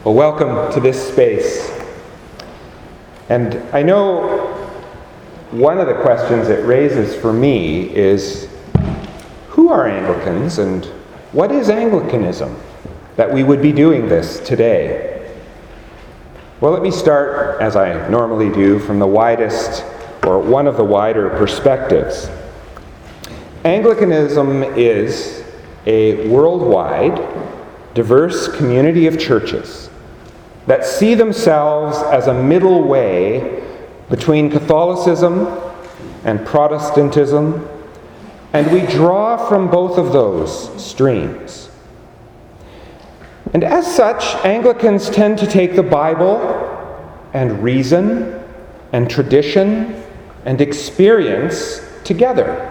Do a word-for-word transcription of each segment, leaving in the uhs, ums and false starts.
Well, welcome to this space. And I know one of the questions it raises for me is, who are Anglicans and what is Anglicanism that we would be doing this today? Well, let me start, as I normally do, from the widest, or one of the wider perspectives. Anglicanism is a worldwide, diverse community of churches that see themselves as a middle way between Catholicism and Protestantism, and we draw from both of those streams. And as such, Anglicans tend to take the Bible and reason and tradition and experience together.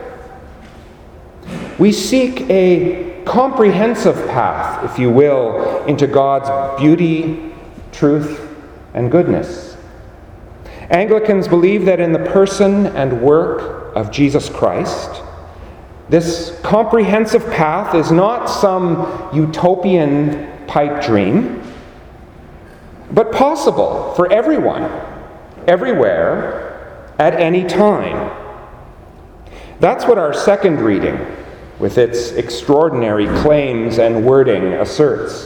We seek a comprehensive path, if you will, into God's beauty, truth, and goodness. Anglicans believe that in the person and work of Jesus Christ, this comprehensive path is not some utopian pipe dream, but possible for everyone, everywhere, at any time. That's what our second reading, with its extraordinary claims and wording, asserts.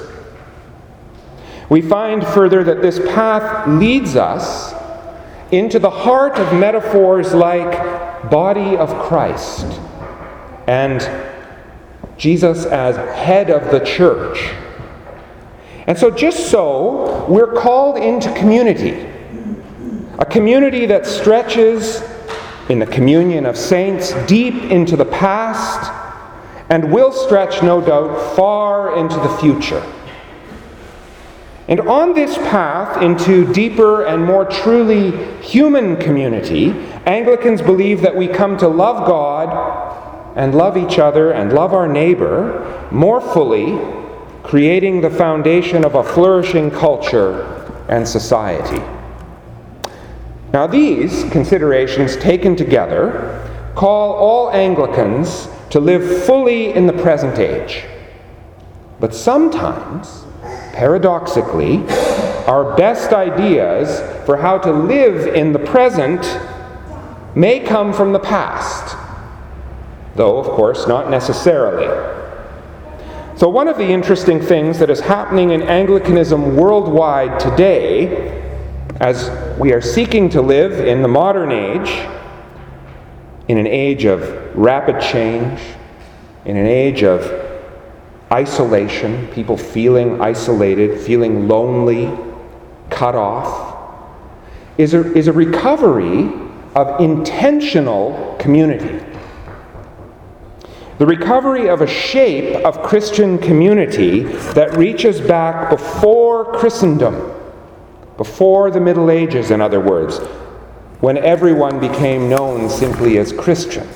We find further that this path leads us into the heart of metaphors like body of Christ and Jesus as head of the church. And so just so, we're called into community, a community that stretches in the communion of saints deep into the past and will stretch, no doubt, far into the future. And on this path into deeper and more truly human community, Anglicans believe that we come to love God and love each other and love our neighbor more fully, creating the foundation of a flourishing culture and society. Now, these considerations taken together call all Anglicans to live fully in the present age. But sometimes, paradoxically, our best ideas for how to live in the present may come from the past, though, of course, not necessarily. So one of the interesting things that is happening in Anglicanism worldwide today, as we are seeking to live in the modern age, in an age of rapid change, in an age of isolation, people feeling isolated, feeling lonely, cut off, is a, is a recovery of intentional community. The recovery of a shape of Christian community that reaches back before Christendom, before the Middle Ages, in other words, when everyone became known simply as Christian.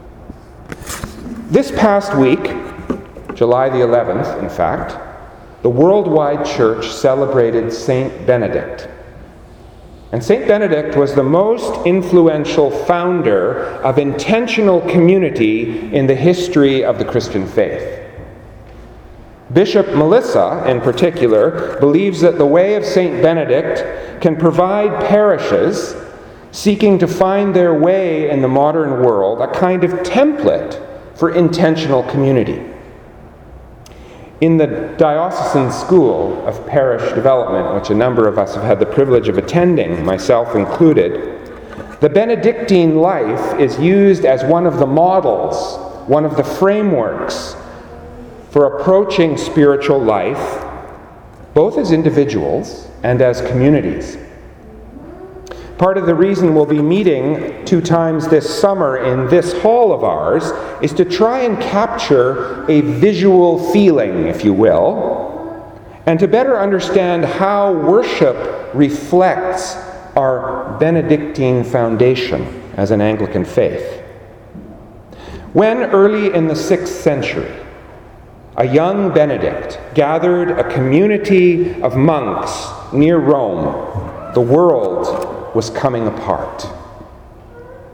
This past week, July the eleventh, in fact, the worldwide church celebrated Saint Benedict. And Saint Benedict was the most influential founder of intentional community in the history of the Christian faith. Bishop Melissa, in particular, believes that the way of Saint Benedict can provide parishes seeking to find their way in the modern world a kind of template for intentional community. In the Diocesan School of Parish Development, which a number of us have had the privilege of attending, myself included, the Benedictine life is used as one of the models, one of the frameworks for approaching spiritual life, both as individuals and as communities. Part of the reason we'll be meeting two times this summer in this hall of ours is to try and capture a visual feeling, if you will, and to better understand how worship reflects our Benedictine foundation as an Anglican faith. When early in the sixth century, a young Benedict gathered a community of monks near Rome, the world was coming apart.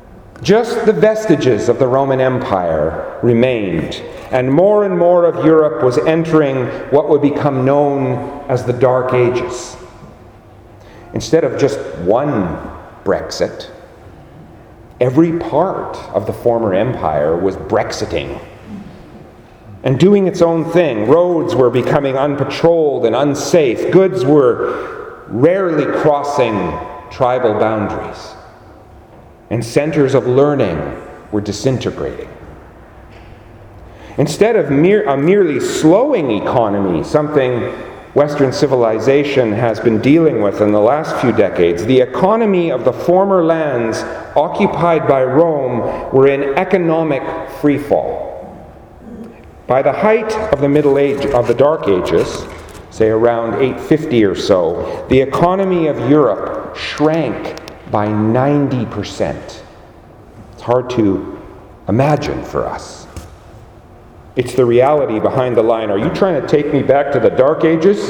Just the vestiges of the Roman Empire remained, and more and more of Europe was entering what would become known as the Dark Ages. Instead of just one Brexit, every part of the former empire was Brexiting and doing its own thing. Roads were becoming unpatrolled and unsafe. Goods were rarely crossing tribal boundaries. And centers of learning were disintegrating. Instead of mere, a merely slowing economy, something Western civilization has been dealing with in the last few decades, the economy of the former lands occupied by Rome were in economic freefall. By the height of the Middle Age, of the Dark Ages, say around eight fifty or so, the economy of Europe shrank by ninety percent. It's hard to imagine for us. It's the reality behind the line, "Are you trying to take me back to the Dark Ages?"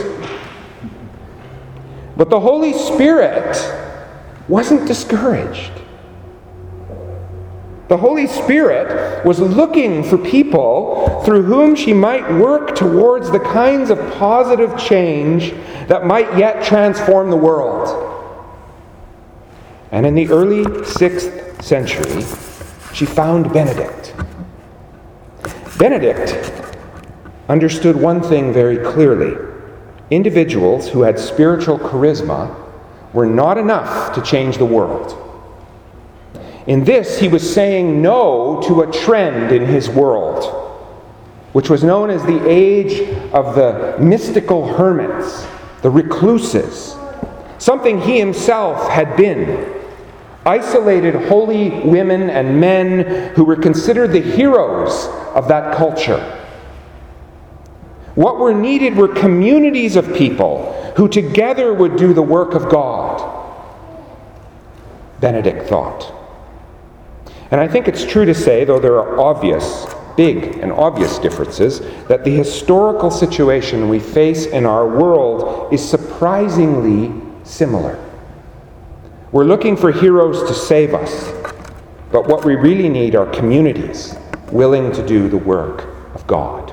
But the Holy Spirit wasn't discouraged. The Holy Spirit was looking for people through whom she might work towards the kinds of positive change that might yet transform the world. And in the early sixth century, she found Benedict. Benedict understood one thing very clearly. Individuals who had spiritual charisma were not enough to change the world. In this, he was saying no to a trend in his world, which was known as the age of the mystical hermits, the recluses, something he himself had been. Isolated holy women and men who were considered the heroes of that culture. What were needed were communities of people who together would do the work of God, Benedict thought. And I think it's true to say, though there are obvious, big and obvious differences, that the historical situation we face in our world is surprisingly similar. We're looking for heroes to save us, but what we really need are communities willing to do the work of God.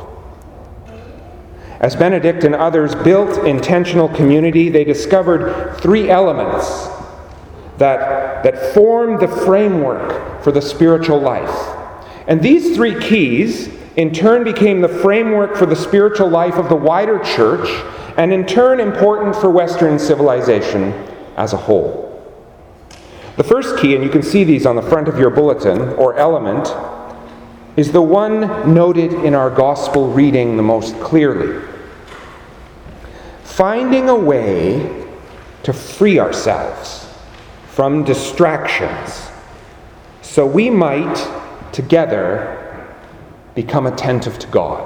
As Benedict and others built intentional community, they discovered three elements that, that formed the framework for the spiritual life. And these three keys, in turn, became the framework for the spiritual life of the wider church, and in turn important for Western civilization as a whole. The first key, and you can see these on the front of your bulletin, or element, is the one noted in our gospel reading the most clearly. Finding a way to free ourselves from distractions so we might together become attentive to God.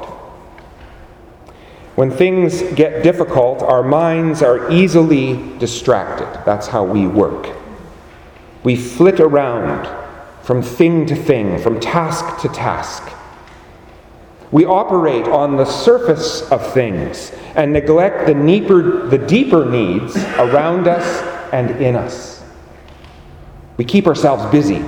When things get difficult, our minds are easily distracted. That's how we work. We flit around from thing to thing, from task to task. We operate on the surface of things and neglect the deeper, the deeper needs around us and in us. We keep ourselves busy.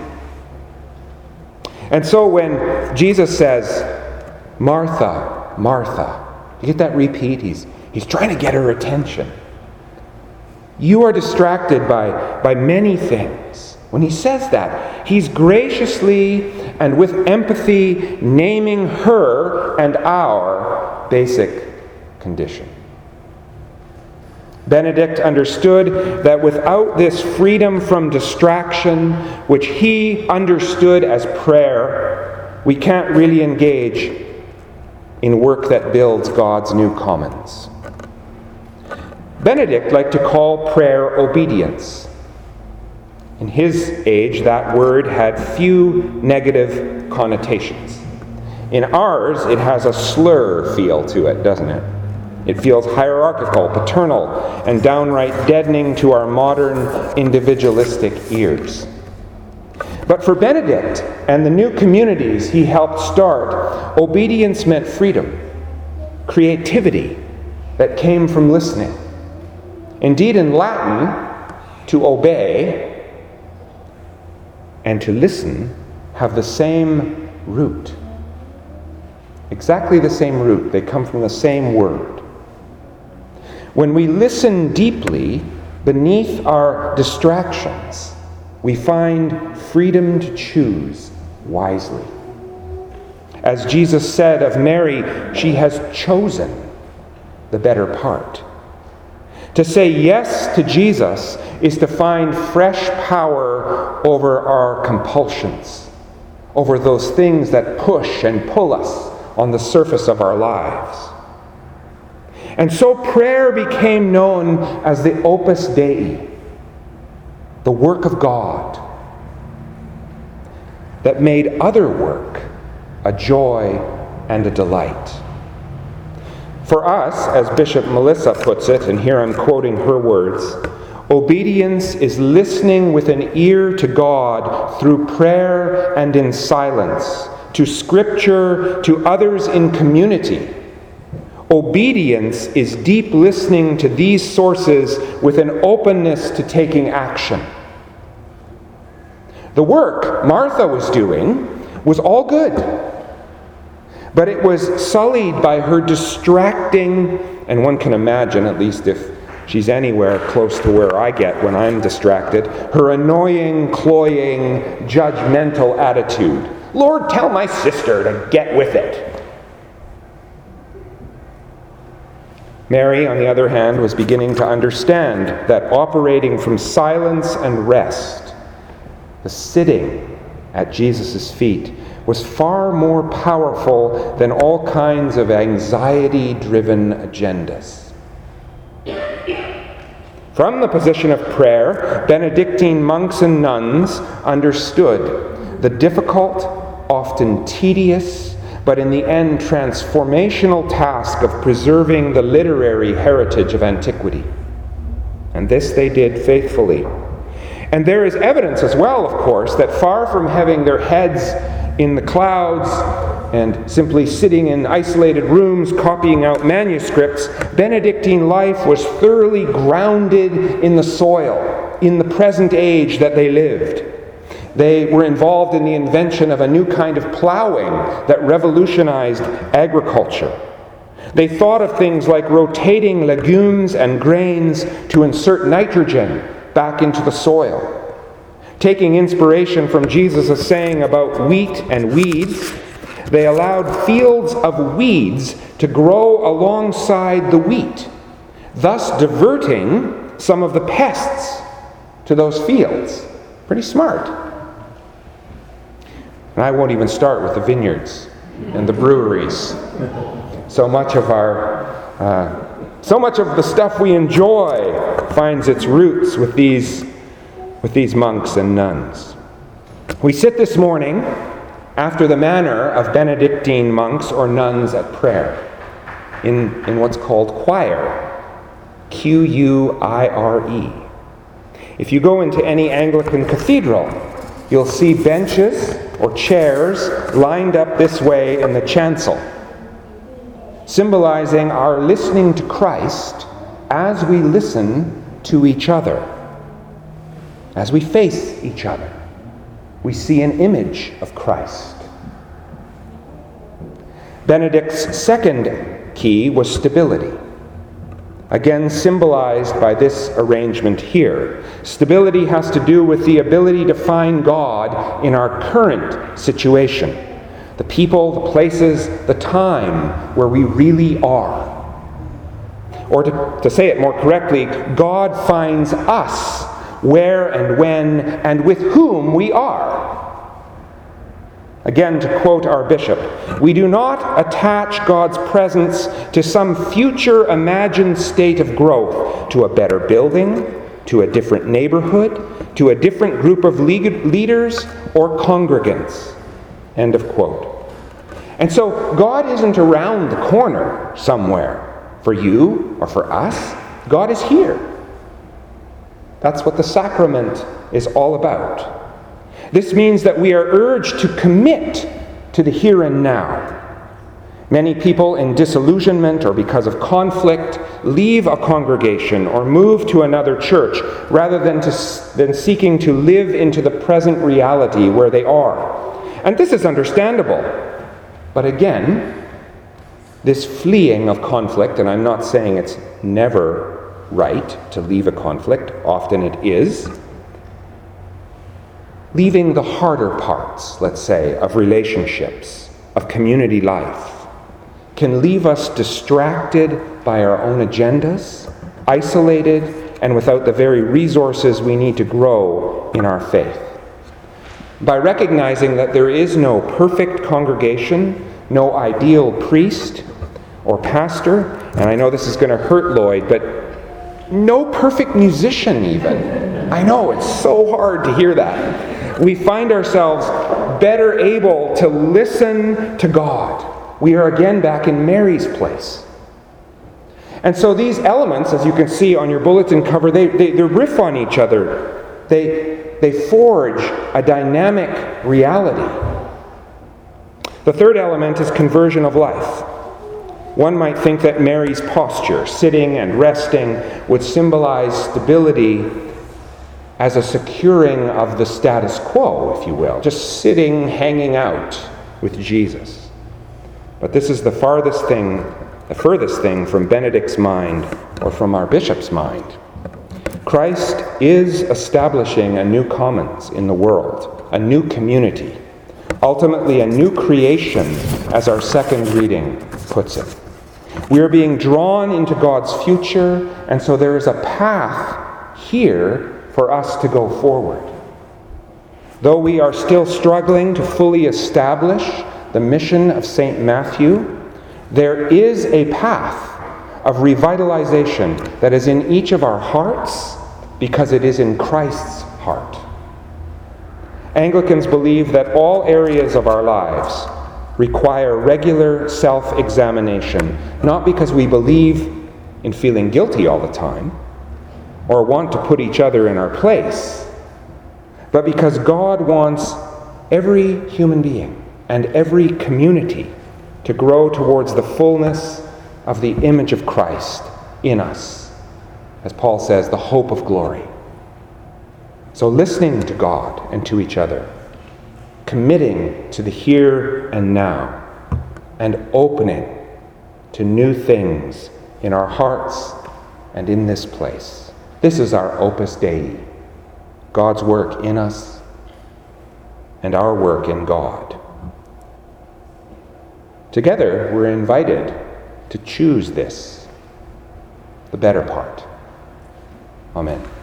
And so when Jesus says, "Martha, Martha," you get that repeat? He's, he's trying to get her attention. You are distracted by, by many things. When he says that, he's graciously and with empathy naming her and our basic condition. Benedict understood that without this freedom from distraction, which he understood as prayer, we can't really engage in work that builds God's new commons. Benedict liked to call prayer obedience. In his age, that word had few negative connotations. In ours, it has a slur feel to it, doesn't it? It feels hierarchical, paternal, and downright deadening to our modern individualistic ears. But for Benedict and the new communities he helped start, obedience meant freedom, creativity that came from listening. Indeed, in Latin, to obey and to listen have the same root. Exactly the same root. They come from the same word. When we listen deeply, beneath our distractions, we find freedom to choose wisely. As Jesus said of Mary, she has chosen the better part. To say yes to Jesus is to find fresh power over our compulsions, over those things that push and pull us on the surface of our lives. And so prayer became known as the Opus Dei, the work of God that made other work a joy and a delight. For us, as Bishop Melissa puts it, and here I'm quoting her words, obedience is listening with an ear to God through prayer and in silence, to Scripture, to others in community. Obedience is deep listening to these sources with an openness to taking action. The work Martha was doing was all good, but it was sullied by her distracting, and one can imagine, at least if she's anywhere close to where I get when I'm distracted, her annoying, cloying, judgmental attitude. Lord, tell my sister to get with it. Mary, on the other hand, was beginning to understand that operating from silence and rest, the sitting at Jesus' feet, was far more powerful than all kinds of anxiety-driven agendas. From the position of prayer, Benedictine monks and nuns understood the difficult, often tedious, but in the end transformational task of preserving the literary heritage of antiquity. And this they did faithfully. And there is evidence as well, of course, that far from having their heads in the clouds and simply sitting in isolated rooms copying out manuscripts, Benedictine life was thoroughly grounded in the soil, in the present age that they lived. They were involved in the invention of a new kind of plowing that revolutionized agriculture. They thought of things like rotating legumes and grains to insert nitrogen back into the soil. Taking inspiration from Jesus' saying about wheat and weeds, they allowed fields of weeds to grow alongside the wheat, thus diverting some of the pests to those fields. Pretty smart. And I won't even start with the vineyards and the breweries. So much of our, uh, so much of the stuff we enjoy finds its roots with these, with these monks and nuns. We sit this morning after the manner of Benedictine monks or nuns at prayer, in, in what's called choir, Q U I R E. If you go into any Anglican cathedral, you'll see benches or chairs lined up this way in the chancel, symbolizing our listening to Christ as we listen to each other. As we face each other, we see an image of Christ. Benedict's second key was stability, again symbolized by this arrangement here. Stability has to do with the ability to find God in our current situation, the people, the places, the time where we really are. Or to, to say it more correctly, God finds us where and when and with whom we are. Again, to quote our bishop, we do not attach God's presence to some future imagined state of growth, to a better building, to a different neighborhood, to a different group of leaders or congregants. End of quote. And so God isn't around the corner somewhere for you or for us. God is here. That's what the sacrament is all about. This means that we are urged to commit to the here and now. Many people in disillusionment or because of conflict leave a congregation or move to another church rather than, to, than seeking to live into the present reality where they are. And this is understandable. But again, this fleeing of conflict, and I'm not saying it's never right to leave a conflict, often it is, leaving the harder parts, let's say, of relationships, of community life, can leave us distracted by our own agendas, isolated, and without the very resources we need to grow in our faith. By recognizing that there is no perfect congregation, no ideal priest or pastor, and I know this is going to hurt Lloyd, but no perfect musician even. I know, it's so hard to hear that. We find ourselves better able to listen to God. We are again back in Mary's place. And so these elements, as you can see on your bulletin cover, they, they, they riff on each other. They, they forge a dynamic reality. The third element is conversion of life. One might think that Mary's posture, sitting and resting, would symbolize stability as a securing of the status quo, if you will, just sitting, hanging out with Jesus. But this is the farthest thing, the furthest thing from Benedict's mind or from our bishop's mind. Christ is establishing a new commons in the world, a new community, ultimately a new creation, as our second reading puts it. We are being drawn into God's future, and so there is a path here for us to go forward. Though we are still struggling to fully establish the mission of Saint Matthew, there is a path of revitalization that is in each of our hearts because it is in Christ's heart. Anglicans believe that all areas of our lives require regular self-examination, not because we believe in feeling guilty all the time or want to put each other in our place, but because God wants every human being and every community to grow towards the fullness of the image of Christ in us. As Paul says, the hope of glory. So listening to God and to each other, committing to the here and now, and opening to new things in our hearts and in this place. This is our Opus Dei, God's work in us and our work in God. Together, we're invited to choose this, the better part. Amen.